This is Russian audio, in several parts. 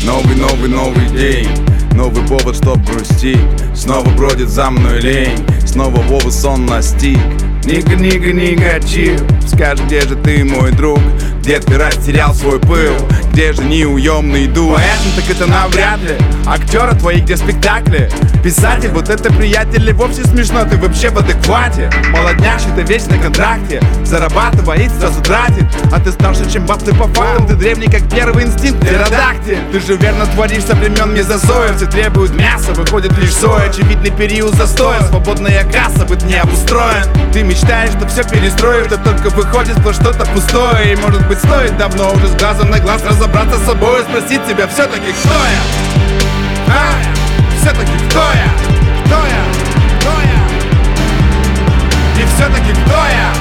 Новый день, новый повод, чтоб грустить. Снова бродит за мной лень, снова Вова сон настиг. Негатив, скажи, где же ты, мой друг? Где ты растерял свой пыл? Где же неуемный дух? Поэтому так это навряд ли. Актеры твои, где спектакли? Писатель, вот это приятель, и вовсе смешно, ты вообще в адеквате. Молодняший, ты весь на контракте, зарабатывает, сразу тратит. А ты старше, чем бабцы по фактам, ты древний, как первый инстинкт, птеродактиль. Ты же верно творишь со времен мезозоя. Все требуют мяса, выходит лишь соя. Очевидный период застоя, свободная касса, быт не обустроен. Ты мечтаешь, что все перестроишь, да только выходит, что что-то пустое. И может быть стоит давно уже с глазом на глаз разобраться с собой и спросить себя все-таки, кто я? Все-таки кто я? Кто я? Кто я? И все-таки кто я?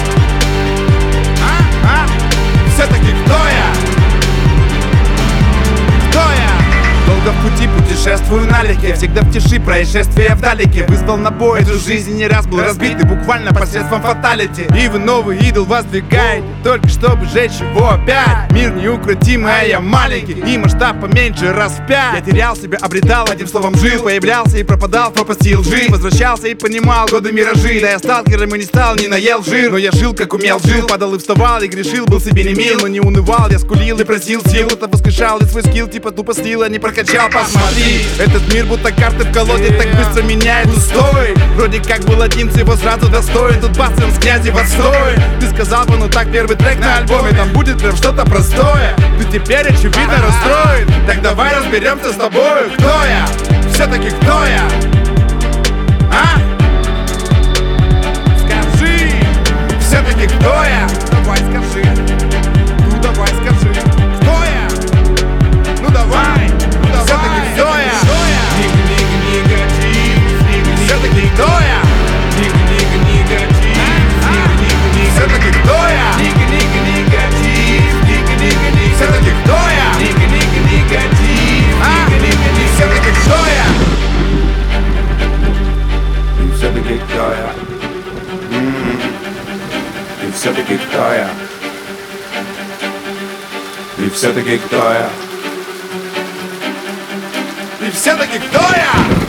Все-таки кто я? Кто я? Долго в пути путешествую налегке, всегда в тиши, происшествия вдалеке. Вызвал на бой, эту жизнь не раз был разбит, и буквально посредством фаталити. И вы новый идол воздвигаете, только чтобы сжечь его опять. Мир неукротимый, а я маленький, и масштаб поменьше раз в 5. Я терял себя, обретал, одним словом жил. Появлялся и пропадал в пропасти лжи. Возвращался и понимал годы миражи. Да я сталкером и не стал, не наел жир. Но я жил, как умел, жил, падал и вставал, и грешил, был себе не мил. Но не унывал, я скулил и просил сил. Кто-то воскрешал и свой скилл, типа тупо слил, а не прокачал, посмотри. Этот мир будто карты в колоде, так быстро меняет устой. Вроде как был один, его сразу достоин. Тут бас с князем в отстой. Ты сказал бы, ну так первый трек на альбоме, там будет прям что-то простое. Ты теперь очевидно расстроен. Так давай разберемся с тобой. Кто я? Все-таки кто я? Скажи, все-таки кто я? Давай скажи. Ну давай скажи. Кто я? Ну давай. Все-таки кто я? Все-таки кто я? Все-таки кто я? Все-таки кто я? Все-таки кто я? И все-таки кто я? И все-таки кто я? И все-таки кто я? И все-таки кто я?